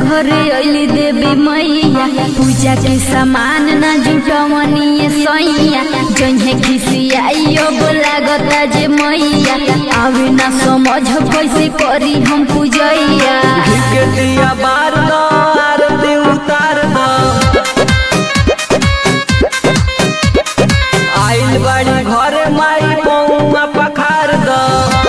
घरे अली देवी मैया पूजा के सामान ना जुटवनी सैया जहे खिसियाइयो लागता जे मैया आवे ना समझ कैसे करी हम पूजैया दिया बार दो आरती उतार दो आइल बाड़ी घरे माई पौआ पखार दो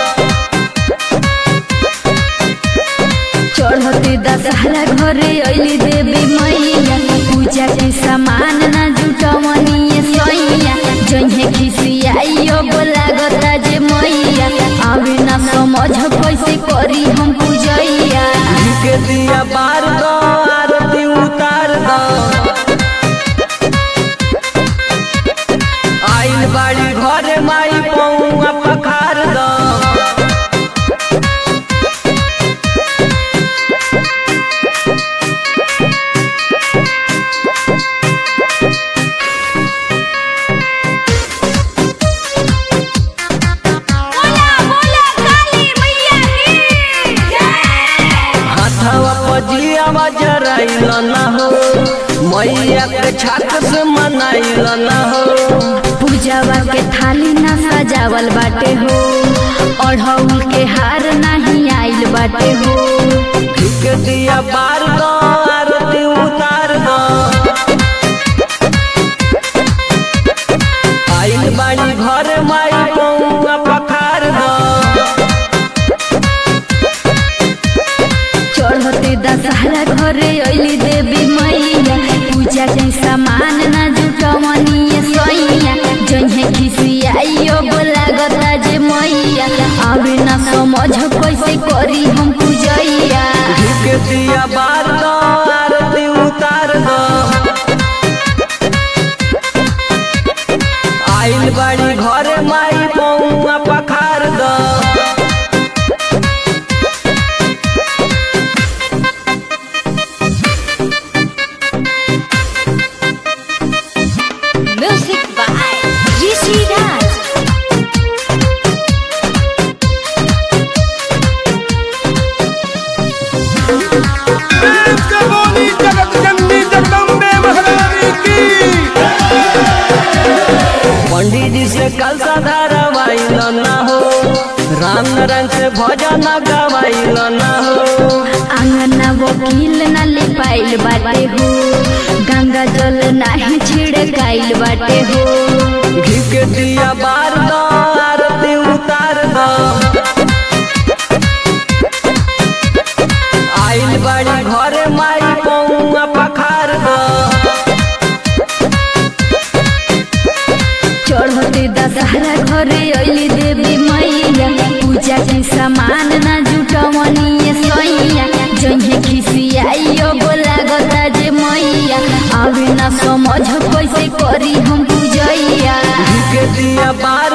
चढ़ते दशहरा घरे अली देवी मैया पूजा के सामान ना जुटवनी सैया जहे खिसियाइयो लागता जे मैया आवे ना समझ कैसे करी हम पूजैया दिया बार दो आरती उतार दो आइल बाड़ी घरे माई पौआ पखार दो जराइल ना हो मैया के छाक से मनाइल ना हो पूजावा के थाली ना सजावल बाटे हो अढ़ौल के हार नहीं आइल बाटे हो के दिया बार दो आरती उतार दो आइल बाड़ी घर माई पौआ पखार दो चढ़ते दशहरा घरे अली देवी मैया पूजा के सामान ना जुटवनी सैया जहे खिसियाइयो लागता जे मैया आवे ना समझ कैसे करी हम पूजैया दिया बार दो आरती उतार दो आइल बाड़ी घरे माई पौआ पखार दो Music by Rishi Raj. पंडित जी से कल धारावाइल ना हो राम नारायण से भजन गवाइल ना हो आंगना वकील ना लिपाइल बाटे हो गंगा जल नहीं छिड़काइल बाटे हो घी के दिया बार दो आरती उतार दो आइल बाड़ी घरे माई पौआ पखार दो चढ़ते दशहरा घरे अली देवी मैया पूजा के सामान ना जुटवनी सैया जहे खिसियाइयो लागता जे मैया आवे ना समझ कैसे करी हम पूजैया के दिया बार